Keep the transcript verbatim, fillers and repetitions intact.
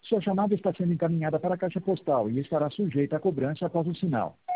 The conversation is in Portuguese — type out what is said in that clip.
Sua chamada está sendo encaminhada para a caixa postal e estará sujeita a cobrança após o sinal.